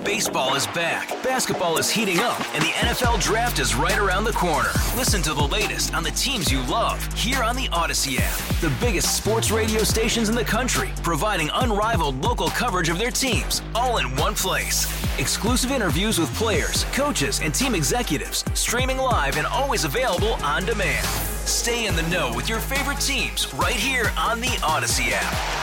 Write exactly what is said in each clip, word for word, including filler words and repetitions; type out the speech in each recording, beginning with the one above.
Baseball is back, basketball is heating up, and the N F L Draft is right around the corner. Listen to the latest on the teams you love here on the Odyssey app. The biggest sports radio stations in the country, providing unrivaled local coverage of their teams, all in one place. Exclusive interviews with players, coaches, and team executives, streaming live and always available on demand. Stay in the know with your favorite teams right here on the Odyssey app.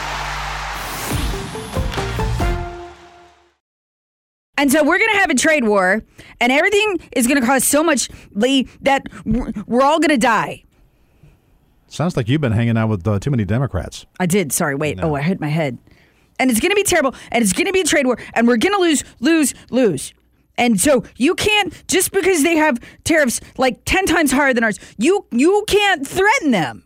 And so we're going to have a trade war, and everything is going to cost so much, Lee, that we're all going to die. Sounds like you've been hanging out with uh, too many Democrats. I did. Sorry. Wait. No. Oh, I hit my head. And it's going to be terrible, and it's going to be a trade war, and we're going to lose, lose, lose. And so you can't, just because they have tariffs like ten times higher than ours, you you can't threaten them.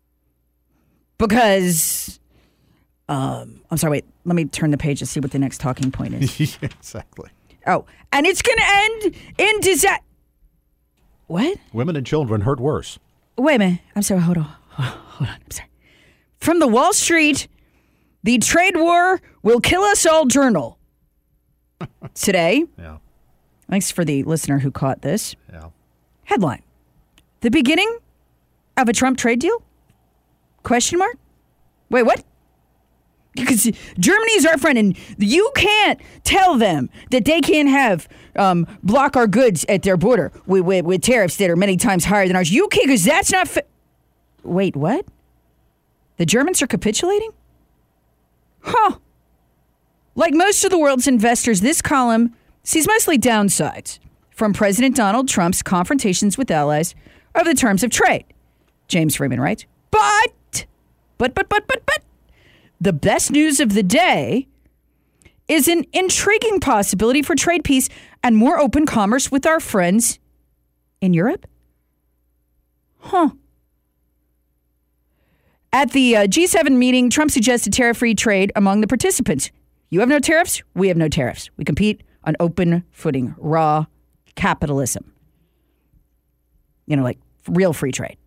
Because, um, I'm sorry, wait, let me turn the page to see what the next talking point is. Yeah, exactly. Oh, and it's going to end in disaster. What? Women and children hurt worse. Wait a minute. I'm sorry, hold on. Hold on, I'm sorry. From the Wall Street, the trade war will kill us all journal. Today. Yeah. Thanks for the listener who caught this. Yeah. Headline. The beginning of a Trump trade deal? Question mark? Wait, what? Because Germany's our friend, and you can't tell them that they can't have um, block our goods at their border with, with, with tariffs that are many times higher than ours. You can't, because that's not fa- Wait, what? The Germans are capitulating? Huh. Like most of the world's investors, this column sees mostly downsides from President Donald Trump's confrontations with allies over the terms of trade. James Freeman writes, but, but, but, but, but, but, the best news of the day is an intriguing possibility for trade peace and more open commerce with our friends in Europe. Huh. At the uh, G seven meeting, Trump suggested tariff-free trade among the participants. You have no tariffs, we have no tariffs. We compete on open footing, raw capitalism. You know, like real free trade.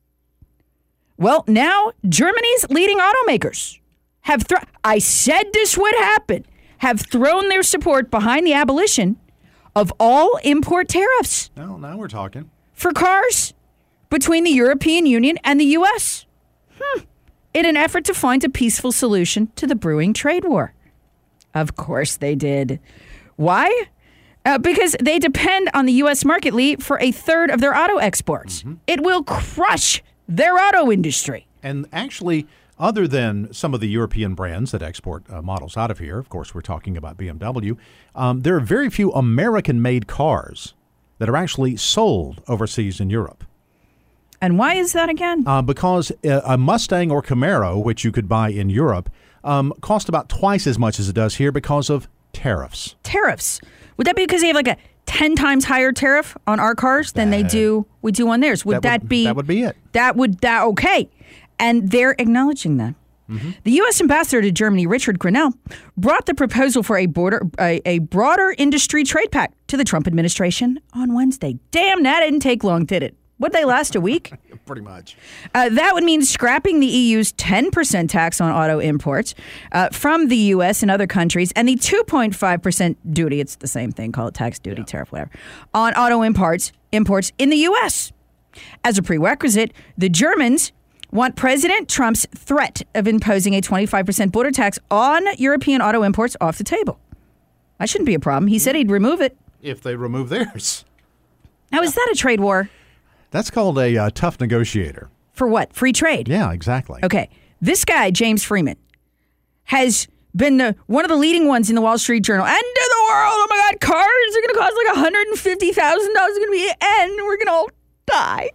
Well, now Germany's leading automakers have thrown, I said this would happen, have thrown their support behind the abolition of all import tariffs. Now, now we're talking. For cars between the European Union and the U S Hmm. In an effort to find a peaceful solution to the brewing trade war. Of course they did. Why? Uh, because they depend on the U S market, Lee, for a third of their auto exports. Mm-hmm. It will crush their auto industry. And actually, other than some of the European brands that export uh, models out of here, of course, we're talking about B M W, um, there are very few American-made cars that are actually sold overseas in Europe. And why is that again? Uh, because a Mustang or Camaro, which you could buy in Europe, um, cost about twice as much as it does here because of tariffs. Tariffs. Would that be because they have like a ten times higher tariff on our cars than that, they do we do on theirs? Would that, that would, be that would be it? That would that okay? And they're acknowledging that. Mm-hmm. The U S ambassador to Germany, Richard Grenell, brought the proposal for a border a, a broader industry trade pact to the Trump administration on Wednesday. Damn, that didn't take long, did it? Would they last a week? Pretty much. Uh, that would mean scrapping the E U's ten percent tax on auto imports uh, from the U S and other countries, and the two point five percent duty, it's the same thing, call it tax, duty, yeah. tariff, whatever, on auto imports, imports in the U S. As a prerequisite, the Germans want President Trump's threat of imposing a twenty-five percent border tax on European auto imports off the table. That shouldn't be a problem. He said he'd remove it. If they remove theirs. Now, is that a trade war? That's called a uh, tough negotiator. For what? Free trade? Yeah, exactly. Okay. This guy, James Freeman, has been the, one of the leading ones in the Wall Street Journal. End of the world. Oh, my God. Cars are going to cost like one hundred fifty thousand dollars. It's going to be the end. We're going to all die.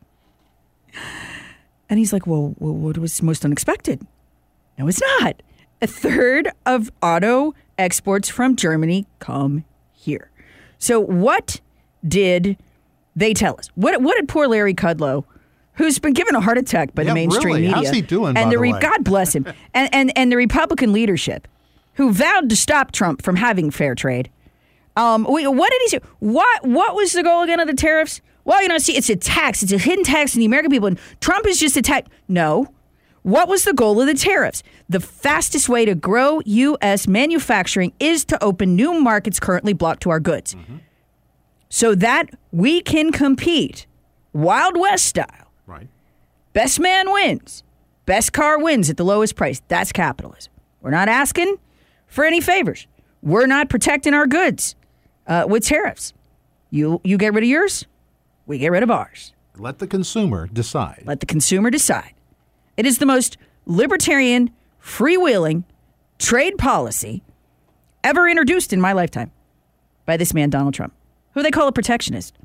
And he's like, well, well, what was most unexpected? No, it's not. A third of auto exports from Germany come here. So what did they tell us? What What did poor Larry Kudlow, who's been given a heart attack by yeah, the mainstream really? media, how's he doing? And by the, the way? God bless him, and, and and the Republican leadership, who vowed to stop Trump from having fair trade. Um, what did he say? What What was the goal again of the tariffs? Well, you know, see, it's a tax. It's a hidden tax on the American people, and Trump is just a tax. No, What was the goal of the tariffs? The fastest way to grow U S manufacturing is to open new markets currently blocked to our goods, mm-hmm. so that we can compete Wild West style. Right. Best man wins. Best car wins at the lowest price. That's capitalism. We're not asking for any favors. We're not protecting our goods uh, with tariffs. You you get rid of yours, we get rid of ours. Let the consumer decide. Let the consumer decide. It is the most libertarian, freewheeling trade policy ever introduced in my lifetime by this man, Donald Trump, who they call a protectionist.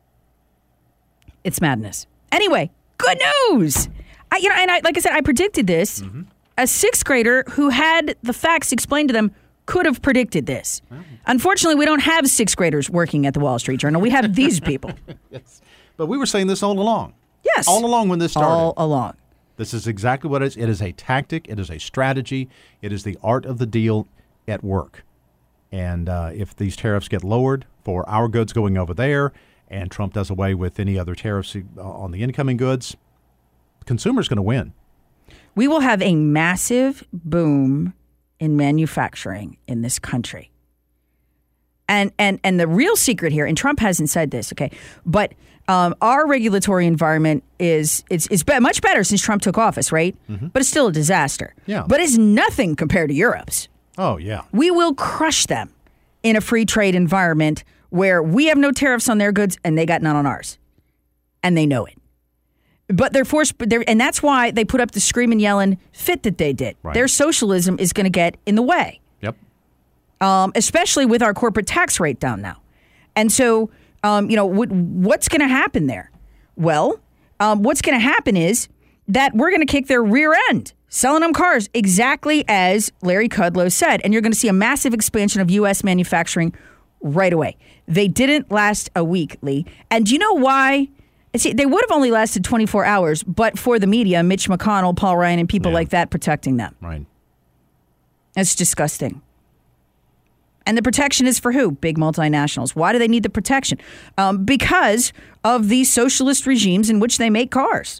It's madness. Anyway, good news. I, you know, and I, like I said, I predicted this. Mm-hmm. A sixth grader who had the facts explained to them could have predicted this. Well, unfortunately, we don't have sixth graders working at the Wall Street Journal. We have these people. Yes. But we were saying this all along. Yes. All along when this started. All along. This is exactly what it is. It is a tactic. It is a strategy. It is the art of the deal at work. And uh, if these tariffs get lowered for our goods going over there, and Trump does away with any other tariffs on the incoming goods, the consumer's going to win. We will have a massive boom in manufacturing in this country. And and and the real secret here, and Trump hasn't said this, okay, but um, our regulatory environment is it's it's be- much better since Trump took office, right? Mm-hmm. But it's still a disaster. Yeah. But it's nothing compared to Europe's. Oh, yeah. We will crush them in a free trade environment where we have no tariffs on their goods and they got none on ours. And they know it. But they're forced, they're, and that's why they put up the screaming, yelling fit that they did. Right. Their socialism is going to get in the way. Yep. Um, especially with our corporate tax rate down now. And so, um, you know, what, what's going to happen there? Well, um, what's going to happen is that we're going to kick their rear end, selling them cars exactly as Larry Kudlow said. And you're going to see a massive expansion of U S manufacturing right away. They didn't last a week, Lee. And do you know why? See, they would have only lasted twenty-four hours, but for the media, Mitch McConnell, Paul Ryan, and people yeah. like that protecting them. Right. It's disgusting. And the protection is for who? Big multinationals. Why do they need the protection? Um, because of the socialist regimes in which they make cars.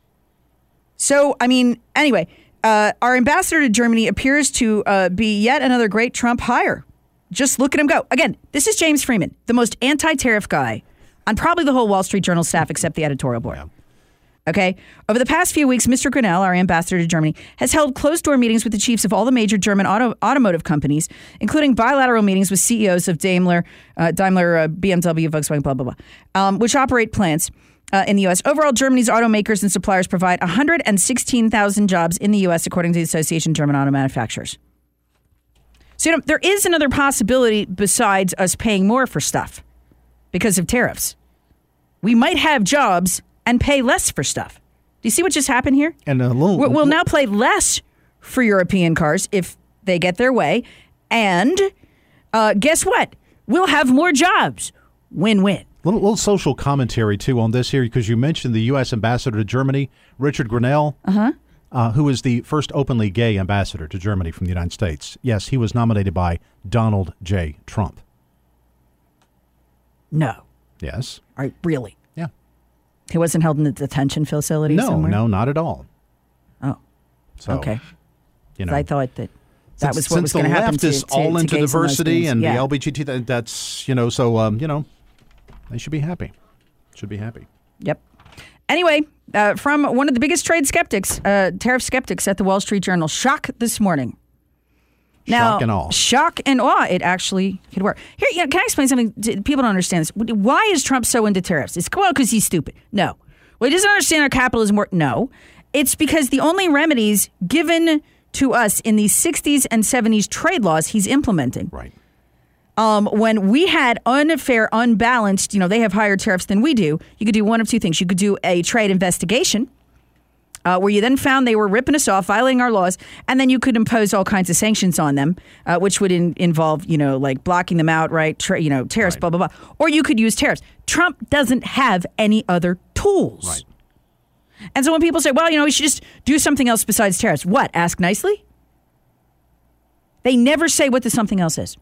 So, I mean, anyway, uh, our ambassador to Germany appears to uh, be yet another great Trump hire. Just look at him go. Again, this is James Freeman, the most anti-tariff guy on probably the whole Wall Street Journal staff except the editorial board. Yeah. Okay? Over the past few weeks, Mister Grinnell, our ambassador to Germany, has held closed-door meetings with the chiefs of all the major German auto, automotive companies, including bilateral meetings with C E Os of Daimler, uh, Daimler, uh, B M W, Volkswagen, blah, blah, blah, um, which operate plants uh, in the U S. Overall, Germany's automakers and suppliers provide one hundred sixteen thousand jobs in the U S, according to the Association of German Auto Manufacturers. So, you know, there is another possibility besides us paying more for stuff because of tariffs. We might have jobs and pay less for stuff. Do you see what just happened here? And a little, we'll, we'll now pay less for European cars if they get their way. And uh, guess what? We'll have more jobs. Win-win. Little, little social commentary, too, on this here, because you mentioned the U S ambassador to Germany, Richard Grinnell, uh-huh. uh, who is the first openly gay ambassador to Germany from the United States. Yes, he was nominated by Donald J. Trump. No. Yes. All right, really? Yeah. He wasn't held in the detention facility no, somewhere? No, not at all. Oh, so, okay. You know, I thought that that since, was what was going to happen to Since the left is all to into gays diversity and, and the yeah. L G B T, that, that's, you know, so, um, you know, they should be happy. Should be happy. Yep. Anyway, uh, from one of the biggest trade skeptics, uh, tariff skeptics at the Wall Street Journal, shock this morning. Now, shock and awe. Shock and awe. It actually could work. Here, you know, can I explain something? People don't understand this. Why is Trump so into tariffs? It's well because he's stupid. No. Well, he doesn't understand how capitalism works. No. It's because the only remedies given to us in the sixties and seventies trade laws he's implementing. Right. Um, when we had unfair, unbalanced, you know, they have higher tariffs than we do. You could do one of two things. You could do a trade investigation. Uh, where you then found they were ripping us off, violating our laws, and then you could impose all kinds of sanctions on them, uh, which would in, involve, you know, like blocking them out, right? Tra- you know, tariffs, right. blah, blah, blah. Or you could use tariffs. Trump doesn't have any other tools. Right. And so when people say, well, you know, we should just do something else besides tariffs. What? Ask nicely? They never say what the something else is.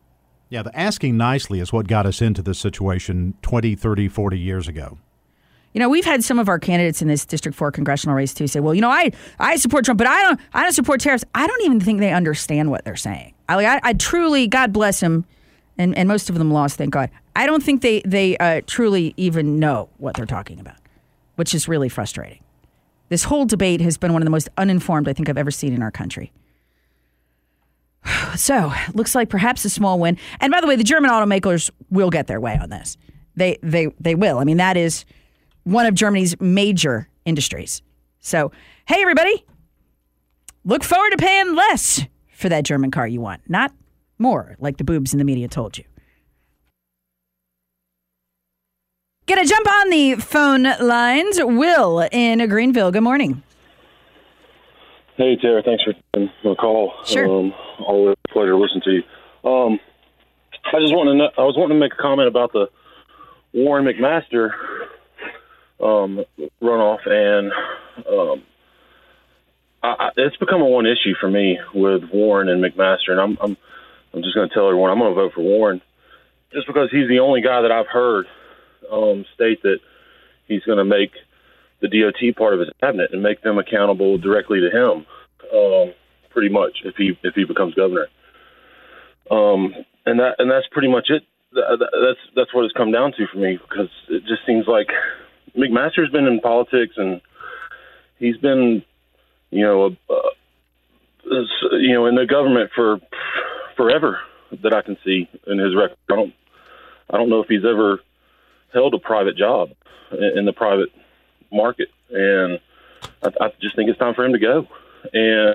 Yeah, the asking nicely is what got us into this situation twenty, thirty, forty years ago. You know, we've had some of our candidates in this District four congressional race too say, well, you know, I, I support Trump, but I don't I don't support tariffs. I don't even think they understand what they're saying. I, like, I, I truly, God bless them, and, and most of them lost, thank God. I don't think they, they uh, truly even know what they're talking about, which is really frustrating. This whole debate has been one of the most uninformed I think I've ever seen in our country. So, looks like perhaps a small win. And by the way, the German automakers will get their way on this. They they they will. I mean, that is one of Germany's major industries. So, hey, everybody, look forward to paying less for that German car you want, not more, like the boobs in the media told you. Gonna jump on the phone lines. Will in Greenville. Good morning. Hey, Tara. Thanks for taking the call. Sure. Um, always a pleasure to listen to you. Um, I just want to know, I was wanting to make a comment about the Warren McMaster um, runoff, and um, I, I, it's become a one issue for me with Warren and McMaster, and I'm I'm, I'm just going to tell everyone I'm going to vote for Warren just because he's the only guy that I've heard um, state that he's going to make the D O T part of his cabinet and make them accountable directly to him, um, pretty much, if he if he becomes governor. Um, and that and that's pretty much it. That's that's what it's come down to for me, because it just seems like McMaster's been in politics and he's been, you know, uh, you know, in the government for forever that I can see in his record. I don't I don't know if he's ever held a private job in the private market, and I, I just think it's time for him to go. And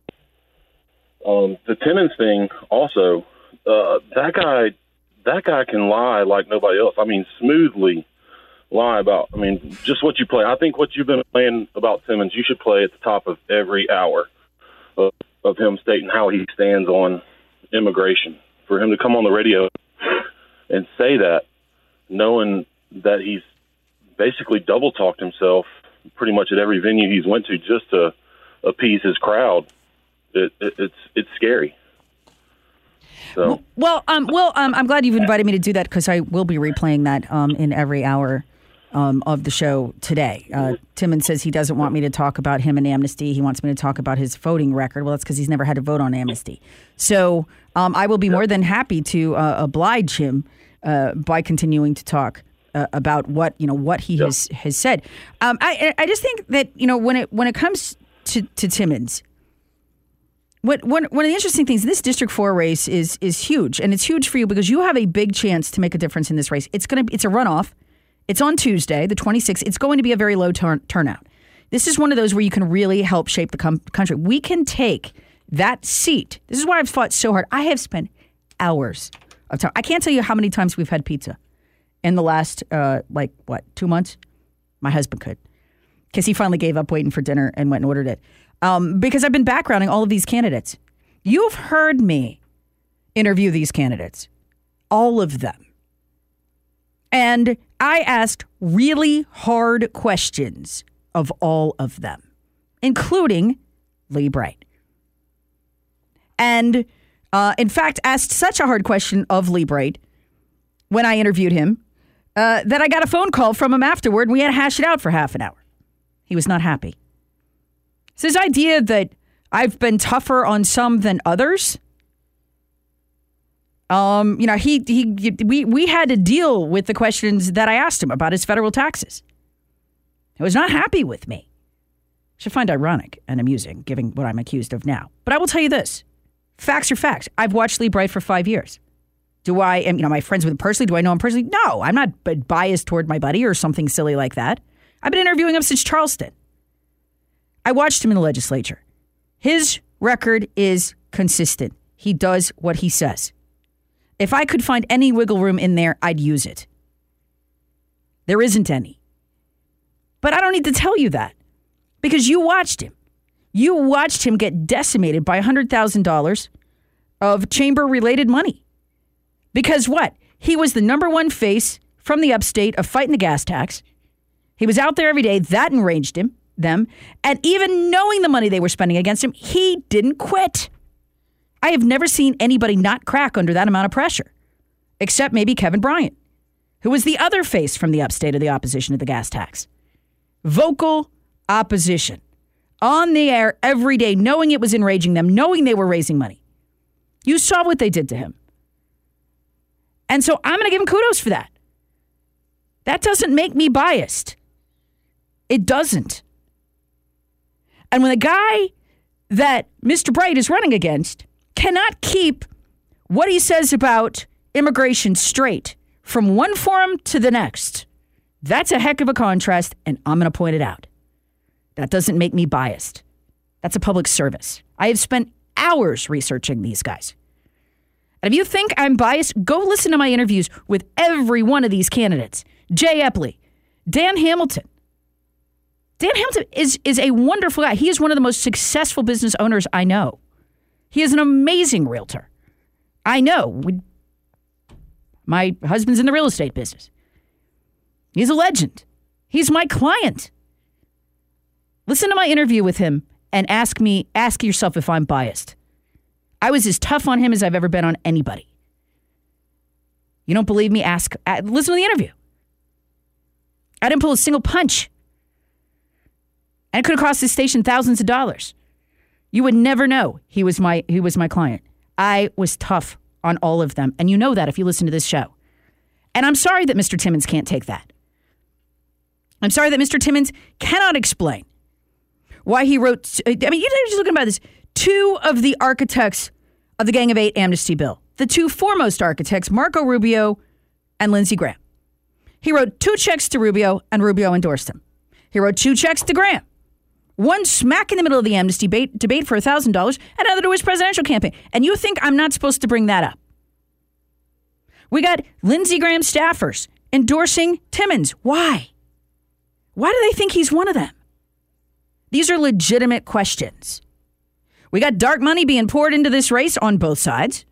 um, the Timmons thing also, uh, that guy, that guy can lie like nobody else. I mean, smoothly lie about, I mean, just what you play. I think what you've been playing about Timmons, you should play at the top of every hour of, of him stating how he stands on immigration. For him to come on the radio and say that, knowing that he's basically double talked himself pretty much at every venue he's went to just to appease his crowd, it, it, it's it's scary. So. Well, well, um, Will, um, I'm glad you've invited me to do that, because I will be replaying that um, in every hour um, of the show today. Uh, Timmons says he doesn't want me to talk about him and amnesty. He wants me to talk about his voting record. Well, that's because he's never had to vote on amnesty. So um, I will be more than happy to uh, oblige him uh, by continuing to talk Uh, about what you know what he yep. has has said. Um, I I just think that you know when it when it comes to, to Timmons, what one one of the interesting things, this District Four race is is huge, and it's huge for you because you have a big chance to make a difference in this race. It's gonna it's a runoff. It's on Tuesday, the twenty-sixth. It's going to be a very low turn, turnout. This is one of those where you can really help shape the com- country. We can take that seat. This is why I've fought so hard. I have spent hours of time. I can't tell you how many times we've had pizza in the last, uh, like, what, two months? My husband could. Because he finally gave up waiting for dinner and went and ordered it. Um, because I've been backgrounding all of these candidates. You've heard me interview these candidates. All of them. And I asked really hard questions of all of them, including Lee Bright. And, uh, in fact, asked such a hard question of Lee Bright when I interviewed him, Uh, that I got a phone call from him afterward, and we had to hash it out for half an hour. He was not happy. So his idea that I've been tougher on some than others, um, you know, he he we we had to deal with the questions that I asked him about his federal taxes. He was not happy with me. I should find ironic and amusing, given what I'm accused of now. But I will tell you this: facts are facts. I've watched Lee Bright for five years. Do I, am, you know, am I friends with him personally? Do I know him personally? No, I'm not biased toward my buddy or something silly like that. I've been interviewing him since Charleston. I watched him in the legislature. His record is consistent. He does what he says. If I could find any wiggle room in there, I'd use it. There isn't any. But I don't need to tell you that, because you watched him. You watched him get decimated by one hundred thousand dollars of chamber-related money. Because what? He was the number one face from the upstate of fighting the gas tax. He was out there every day. That enraged him, them. And even knowing the money they were spending against him, he didn't quit. I have never seen anybody not crack under that amount of pressure, except maybe Kevin Bryant, who was the other face from the upstate of the opposition to the gas tax. vocal opposition on the air every day, knowing it was enraging them, knowing they were raising money. You saw what they did to him. And so I'm going to give him kudos for that. That doesn't make me biased. It doesn't. And when the guy that Mister Bright is running against cannot keep what he says about immigration straight from one forum to the next, that's a heck of a contrast, and I'm going to point it out. That doesn't make me biased. That's a public service. I have spent hours researching these guys. And if you think I'm biased, go listen to my interviews with every one of these candidates. Jay Epley, Dan Hamilton. Dan Hamilton is, is a wonderful guy. He is one of the most successful business owners I know. He is an amazing realtor. I know. We, my husband's in the real estate business. He's a legend. He's my client. Listen to my interview with him and ask me, ask yourself if I'm biased. I was as tough on him as I've ever been on anybody. You don't believe me? Ask, listen to the interview. I didn't pull a single punch. And it could have cost this station thousands of dollars. You would never know he was my he was my client. I was tough on all of them. And you know that if you listen to this show. And I'm sorry that Mister Timmons can't take that. I'm sorry that Mister Timmons cannot explain why he wrote, I mean, you're just looking about this. Two of the architects of the Gang of Eight amnesty bill, the two foremost architects, Marco Rubio and Lindsey Graham. He wrote two checks to Rubio, and Rubio endorsed him. He wrote two checks to Graham. One smack in the middle of the amnesty debate, debate for one thousand dollars, and another to his presidential campaign. And you think I'm not supposed to bring that up? We got Lindsey Graham staffers endorsing Timmons. Why? Why do they think he's one of them? These are legitimate questions. We got dark money being poured into this race on both sides.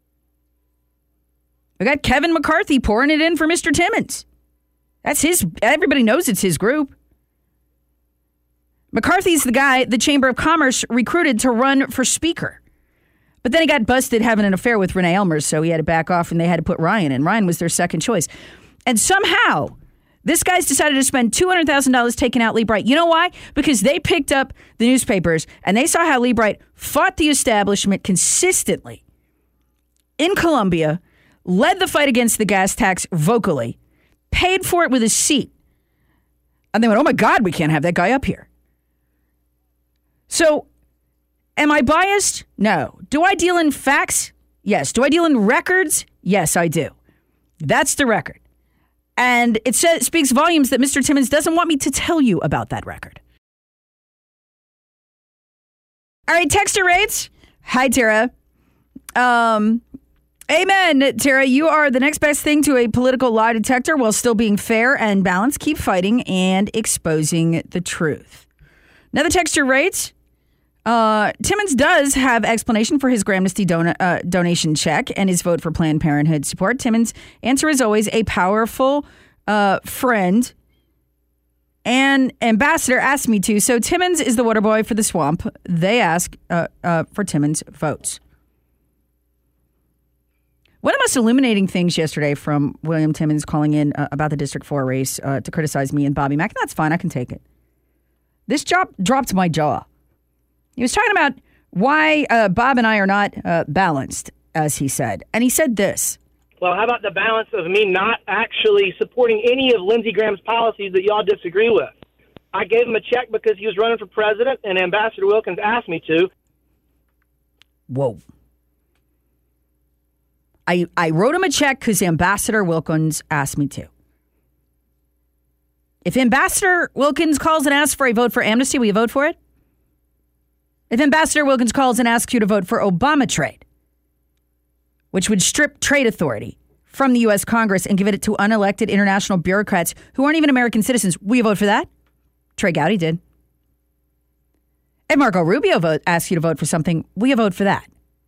We got Kevin McCarthy pouring it in for Mister Timmons. That's his, everybody knows it's his group. McCarthy's the guy the Chamber of Commerce recruited to run for speaker. But then he got busted having an affair with Renee Elmers, so he had to back off and they had to put Ryan in. Ryan was their second choice. And somehow, this guy's decided to spend two hundred thousand dollars taking out Lee Bright. You know why? Because they picked up the newspapers and they saw how Lee Bright fought the establishment consistently in Columbia, led the fight against the gas tax vocally, paid for it with his seat. And they went, oh my God, we can't have that guy up here. So, am I biased? No. Do I deal in facts? Yes. Do I deal in records? Yes, I do. That's the record. And it says, speaks volumes that Mister Timmons doesn't want me to tell you about that record. All right, texter rates. Hi, Tara. Um, amen, Tara. You are the next best thing to a political lie detector while still being fair and balanced. Keep fighting and exposing the truth. Another texter rates. Uh, Timmons does have explanation for his Gramnesty don- uh, donation check and his vote for Planned Parenthood support. Timmons' answer is always a powerful uh, friend. And Ambassador asked me to. So Timmons is the water boy for the swamp. They ask uh, uh, for Timmons' votes. One of the most illuminating things yesterday from William Timmons calling in uh, about the District four race uh, to criticize me and Bobby Mack. That's fine. I can take it. This job dropped my jaw. He was talking about why uh, Bob and I are not uh, balanced, as he said. And he said this. Well, how about the balance of me not actually supporting any of Lindsey Graham's policies that y'all disagree with? I gave him a check because he was running for president, and Ambassador Wilkins asked me to. Whoa. I, I wrote him a check because Ambassador Wilkins asked me to. If Ambassador Wilkins calls and asks for a vote for amnesty, will you vote for it? If Ambassador Wilkins calls and asks you to vote for Obama trade, which would strip trade authority from the U S Congress and give it to unelected international bureaucrats who aren't even American citizens, will you vote for that? Trey Gowdy did. If Marco Rubio vote, asks you to vote for something, will you vote for that?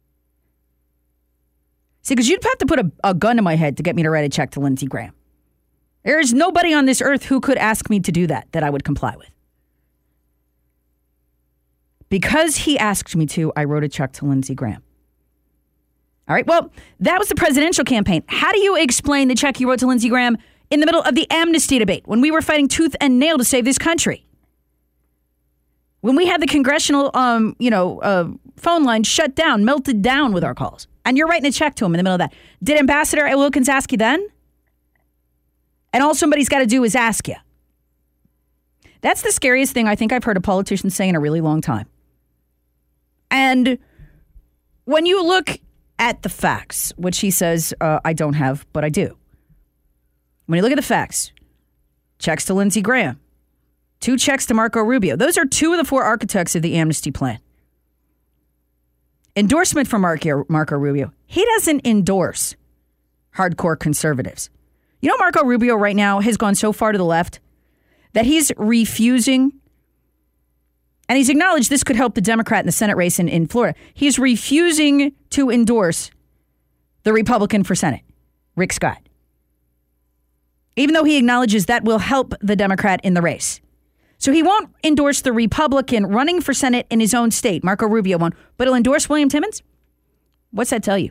See, because you'd have to put a, a gun to my head to get me to write a check to Lindsey Graham. There is nobody on this earth who could ask me to do that, that I would comply with. Because he asked me to, I wrote a check to Lindsey Graham. All right, well, that was the presidential campaign. How do you explain the check you wrote to Lindsey Graham in the middle of the amnesty debate, when we were fighting tooth and nail to save this country. When we had the congressional, um, you know, uh, phone line shut down, melted down with our calls. And you're writing a check to him in the middle of that. Did Ambassador Wilkins ask you then? And all somebody's got to do is ask you. That's the scariest thing I think I've heard a politician say in a really long time. And when you look at the facts, which he says uh, I don't have, but I do. When you look at the facts, checks to Lindsey Graham, two checks to Marco Rubio. Those are two of the four architects of the amnesty plan. Endorsement from Marco, Marco Rubio. He doesn't endorse hardcore conservatives. You know, Marco Rubio right now has gone so far to the left that he's refusing, and he's acknowledged this could help the Democrat in the Senate race in, in Florida. He's refusing to endorse the Republican for Senate, Rick Scott, even though he acknowledges that will help the Democrat in the race. So he won't endorse the Republican running for Senate in his own state, Marco Rubio won't, but he'll endorse William Timmons? What's that tell you?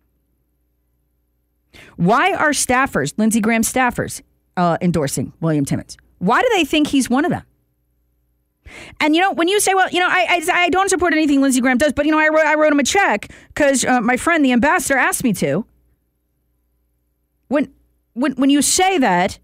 Why are staffers, Lindsey Graham staffers, uh, endorsing William Timmons? Why do they think he's one of them? And, you know, when you say, well, you know, I I, I don't support anything Lindsey Graham does, but, you know, I wrote, I wrote him a check because uh, my friend, the ambassador, asked me to. When when when you say that,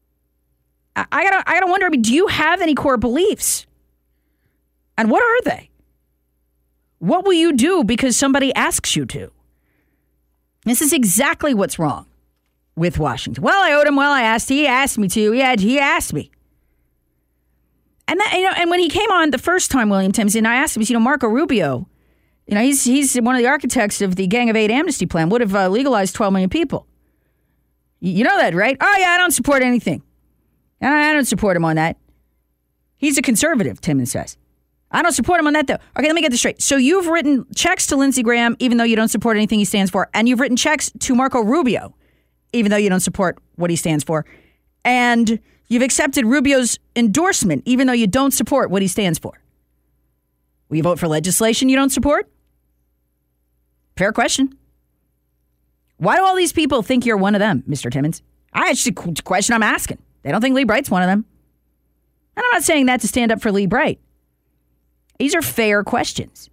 I, I gotta I gotta wonder, I mean, do you have any core beliefs? And what are they? What will you do because somebody asks you to? This is exactly what's wrong with Washington. Well, I owed him. Well, I asked. He asked me to. He had. He asked me. And that, you know, and when he came on the first time, William Timmons, and I asked him, you know, Marco Rubio, you know, he's he's one of the architects of the Gang of Eight amnesty plan. Would have uh, legalized twelve million people. You know that, right? Oh yeah, I don't support anything. I don't support him on that. He's a conservative, Timmons says. I don't support him on that, though. Okay, let me get this straight. So you've written checks to Lindsey Graham, even though you don't support anything he stands for, and you've written checks to Marco Rubio, even though you don't support what he stands for, and you've accepted Rubio's endorsement, even though you don't support what he stands for. Will you vote for legislation you don't support? Fair question. Why do all these people think you're one of them, Mister Timmons? I It's a question I'm asking. They don't think Lee Bright's one of them. And I'm not saying that to stand up for Lee Bright. These are fair questions.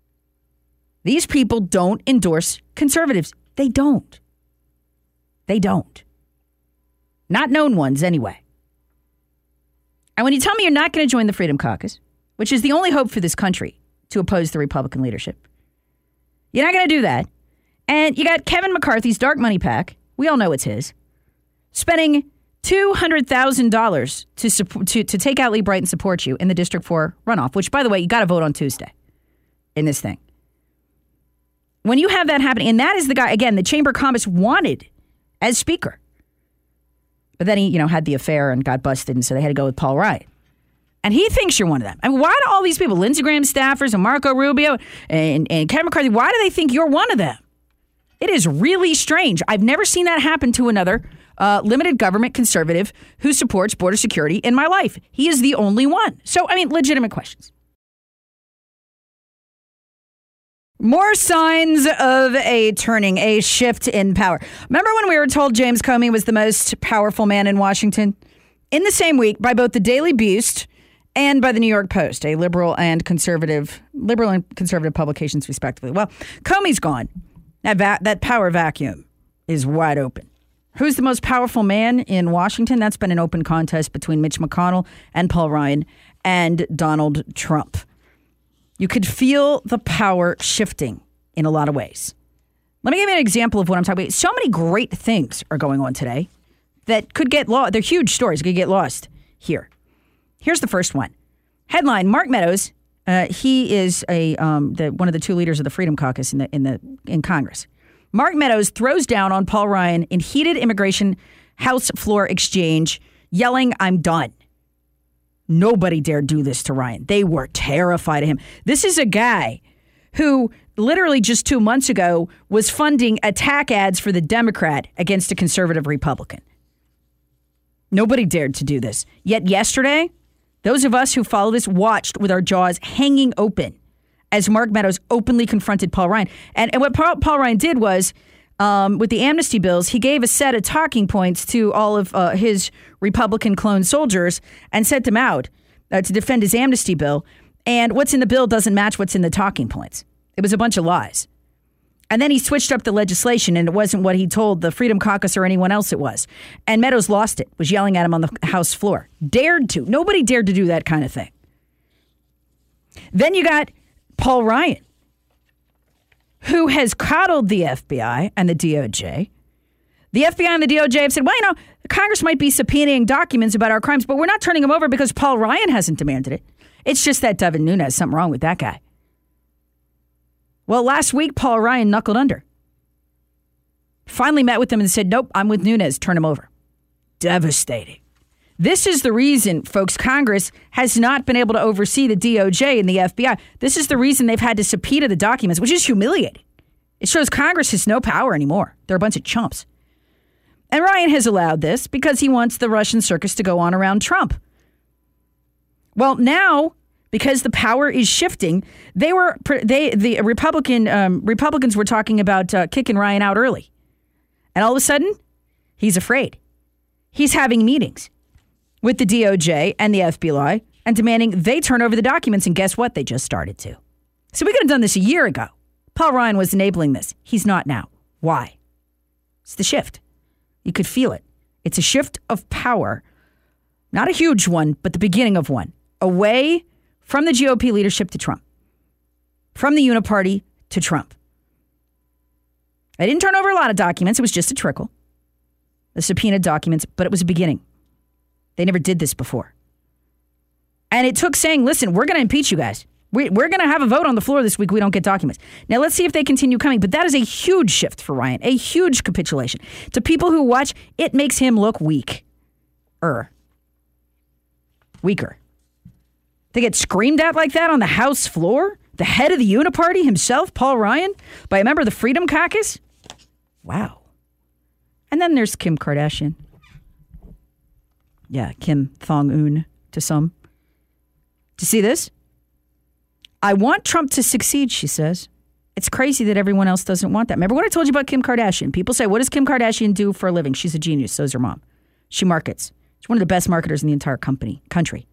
These people don't endorse conservatives. They don't. They don't. Not known ones, anyway. And when you tell me you're not going to join the Freedom Caucus, which is the only hope for this country to oppose the Republican leadership, you're not going to do that. And you got Kevin McCarthy's dark money pack, we all know it's his, spending two hundred thousand dollars to, to to take out Lee Bright and support you in the District four runoff, which, by the way, you got to vote on Tuesday in this thing. When you have that happening, and that is the guy, again, the Chamber of Commerce wanted as Speaker. But then he, you know, had the affair and got busted, and so they had to go with Paul Ryan. And he thinks you're one of them. I mean, why do all these people, Lindsey Graham staffers and Marco Rubio and, and Kevin McCarthy, why do they think you're one of them? It is really strange. I've never seen that happen to another uh, limited government conservative who supports border security in my life. He is the only one. So, I mean, legitimate questions. More signs of a turning, a shift in power. Remember when we were told James Comey was the most powerful man in Washington? In the same week, by both the Daily Beast and by the New York Post, a liberal and conservative, liberal and conservative publications, respectively. Well, Comey's gone. That va- that power vacuum is wide open. Who's the most powerful man in Washington? That's been an open contest between Mitch McConnell and Paul Ryan and Donald Trump. You could feel the power shifting in a lot of ways. Let me give you an example of what I'm talking about. So many great things are going on today that could get lost. They're huge stories, could get lost here. Here's the first one. Headline, Mark Meadows. Uh, he is a um, the, one of the two leaders of the Freedom Caucus in the in the in Congress. Mark Meadows throws down on Paul Ryan in heated immigration House floor exchange, yelling, "I'm done." Nobody dared do this to Ryan. They were terrified of him. This is a guy who literally just two months ago was funding attack ads for the Democrat against a conservative Republican. Nobody dared to do this. Yet yesterday, those of us who follow this watched with our jaws hanging open as Mark Meadows openly confronted Paul Ryan. And, and what Paul, Paul Ryan did was um, with the amnesty bills, he gave a set of talking points to all of uh, his Republican clone soldiers and sent them out uh, to defend his amnesty bill. And what's in the bill doesn't match what's in the talking points. It was a bunch of lies. And then he switched up the legislation, and it wasn't what he told the Freedom Caucus or anyone else it was. And Meadows lost it, was yelling at him on the House floor. Dared to. Nobody dared to do that kind of thing. Then you got Paul Ryan, who has coddled the F B I and the D O J. The F B I and the D O J have said, well, you know, Congress might be subpoenaing documents about our crimes, but we're not turning them over because Paul Ryan hasn't demanded it. It's just that Devin Nunes, something wrong with that guy. Well, last week, Paul Ryan knuckled under. Finally met with them and said, nope, I'm with Nunes. Turn him over. Devastating. This is the reason, folks, Congress has not been able to oversee the D O J and the F B I. This is the reason they've had to subpoena the documents, which is humiliating. It shows Congress has no power anymore. They're a bunch of chumps. And Ryan has allowed this because he wants the Russian circus to go on around Trump. Well, now, because the power is shifting, they were they the Republican um, Republicans were talking about uh, kicking Ryan out early, and all of a sudden, he's afraid. He's having meetings with the D O J and the F B I and demanding they turn over the documents. And guess what? They just started to. So we could have done this a year ago. Paul Ryan was enabling this. He's not now. Why? It's the shift. You could feel it. It's a shift of power, not a huge one, but the beginning of one, away from the G O P leadership to Trump, from the Uniparty to Trump. I didn't turn over a lot of documents. It was just a trickle, the subpoenaed documents, but it was a beginning. They never did this before. And it took saying, listen, we're going to impeach you guys. We, we're going to have a vote on the floor this week. We don't get documents. Now, let's see if they continue coming. But that is a huge shift for Ryan, a huge capitulation. To people who watch, it makes him look weak. Er. Weaker. They get screamed at like that on the House floor? The head of the Uniparty himself, Paul Ryan, by a member of the Freedom Caucus? Wow. And then there's Kim Kardashian. Yeah, Kim Thong-un to some. Do you see this? I want Trump to succeed, she says. It's crazy that everyone else doesn't want that. Remember what I told you about Kim Kardashian? People say, what does Kim Kardashian do for a living? She's a genius. So is her mom. She markets. She's one of the best marketers in the entire company, country.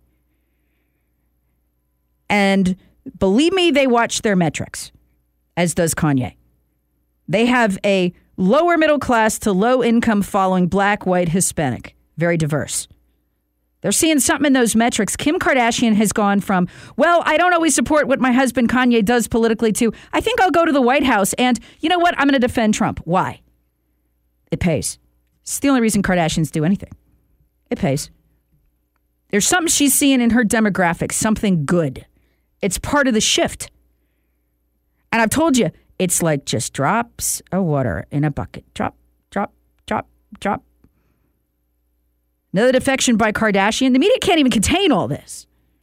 And believe me, they watch their metrics, as does Kanye. They have a lower middle class to low income following, black, white, Hispanic, very diverse. They're seeing something in those metrics. Kim Kardashian has gone from, well, I don't always support what my husband Kanye does politically, to, I think I'll go to the White House and, you know what, I'm going to defend Trump. Why? It pays. It's the only reason Kardashians do anything. It pays. There's something she's seeing in her demographics, something good. It's part of the shift. And I've told you, it's like just drops of water in a bucket. Drop, drop, drop, drop. Another defection by Kardashian. The media can't even contain all this.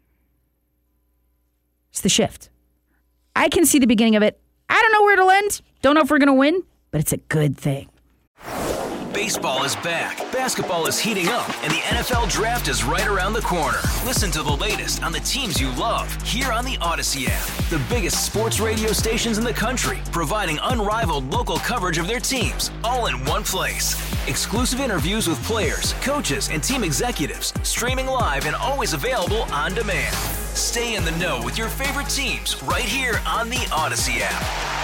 It's the shift. I can see the beginning of it. I don't know where it'll end. Don't know if we're going to win, but it's a good thing. Baseball is back, basketball is heating up, and the N F L Draft is right around the corner. Listen to the latest on the teams you love here on the Odyssey app. The biggest sports radio stations in the country, providing unrivaled local coverage of their teams, all in one place. Exclusive interviews with players, coaches, and team executives, streaming live and always available on demand. Stay in the know with your favorite teams right here on the Odyssey app.